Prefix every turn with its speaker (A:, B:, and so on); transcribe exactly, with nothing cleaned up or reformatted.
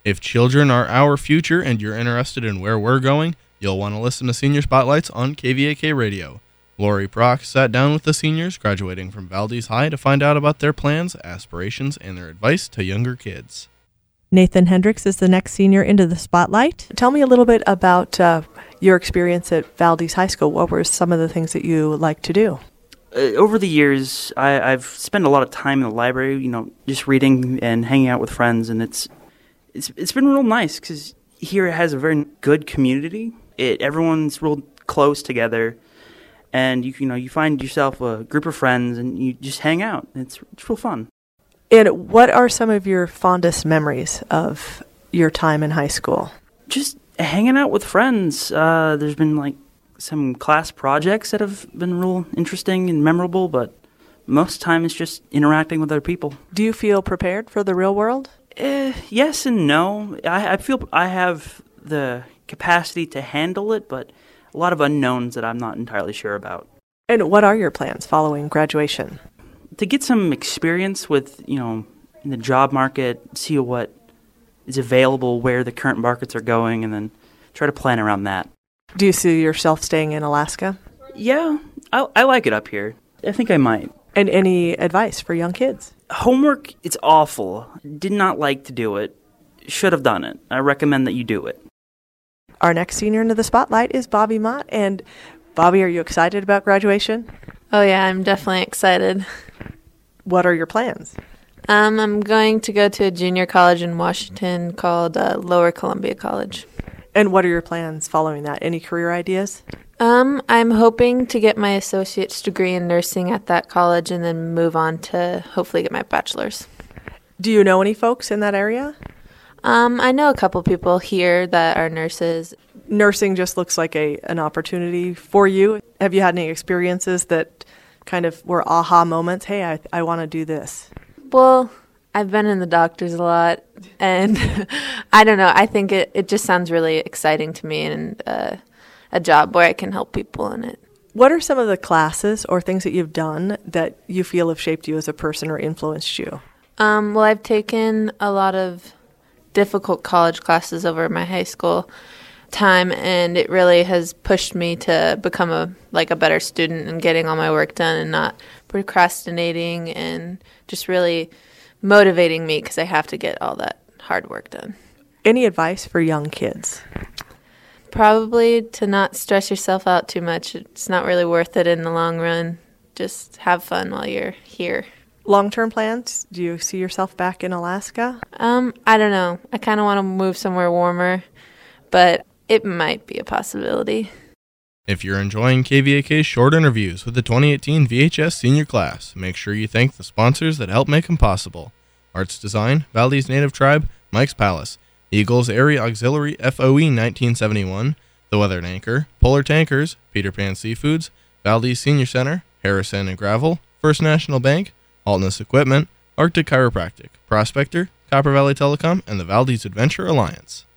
A: If children are our future and you're interested in where we're going, you'll want to listen to Senior Spotlights on K V A K Radio. Lori Prock sat down with the seniors graduating from Valdez High to find out about their plans, aspirations, and their advice to younger kids.
B: Nathan Hendricks is the next senior into the spotlight. Tell me a little bit about uh, your experience at Valdez High School. What were some of the things that you like to do?
C: Uh, over the years, I, I've spent a lot of time in the library, you know, just reading and hanging out with friends, and it's it's it's been real nice because here it has a very good community. It everyone's real close together, and you you know you find yourself a group of friends, and you just hang out. It's it's real fun.
B: And what are some of your fondest memories of your time in high school?
C: Just hanging out with friends. Uh, there's been like some class projects that have been real interesting and memorable, but most time it's just interacting with other people.
B: Do you feel prepared for the real world?
C: Uh, yes and no. I, I feel I have the capacity to handle it, but a lot of unknowns that I'm not entirely sure about.
B: And what are your plans following graduation?
C: To get some experience with, you know, in the job market, see what is available, where the current markets are going, and then try to plan around that.
B: Do you see yourself staying in Alaska?
C: Yeah, I, I like it up here. I think I might.
B: And any advice for young kids?
C: Homework, it's awful. Did not like to do it. Should have done it. I recommend that you do it.
B: Our next senior into the spotlight is Bobby Mott. And Bobby, are you excited about graduation?
D: Oh yeah, I'm definitely excited.
B: What are your plans?
D: Um, I'm going to go to a junior college in Washington called uh, Lower Columbia College.
B: And what are your plans following that? Any career ideas?
D: Um, I'm hoping to get my associate's degree in nursing at that college and then move on to hopefully get my bachelor's.
B: Do you know any folks in that area?
D: Um, I know a couple people here that are nurses.
B: Nursing just looks like a an opportunity for you. Have you had any experiences that kind of were aha moments? Hey, I I want to do this.
D: Well, I've been in the doctors a lot, and I don't know. I think it, it just sounds really exciting to me, and uh, a job where I can help people in it.
B: What are some of the classes or things that you've done that you feel have shaped you as a person or influenced you?
D: Um, well, I've taken a lot of difficult college classes over my high school time, and it really has pushed me to become a like a better student and getting all my work done and not procrastinating, and just really motivating me because I have to get all that hard work done.
B: Any advice for young kids?
D: Probably to not stress yourself out too much. It's not really worth it in the long run. Just have fun while you're here.
B: Long-term plans? Do you see yourself back in Alaska?
D: Um, I don't know. I kind of want to move somewhere warmer, but it might be a possibility.
A: If you're enjoying K V A K's short interviews with the twenty eighteen V H S senior class, make sure you thank the sponsors that help make them possible. Arts Design, Valdez Native Tribe, Mike's Palace, Eagles Area Auxiliary F O E nineteen seventy-one, The Weathered Anchor, Polar Tankers, Peter Pan Seafoods, Valdez Senior Center, Harrison and Gravel, First National Bank, Altness Equipment, Arctic Chiropractic, Prospector, Copper Valley Telecom, and the Valdez Adventure Alliance.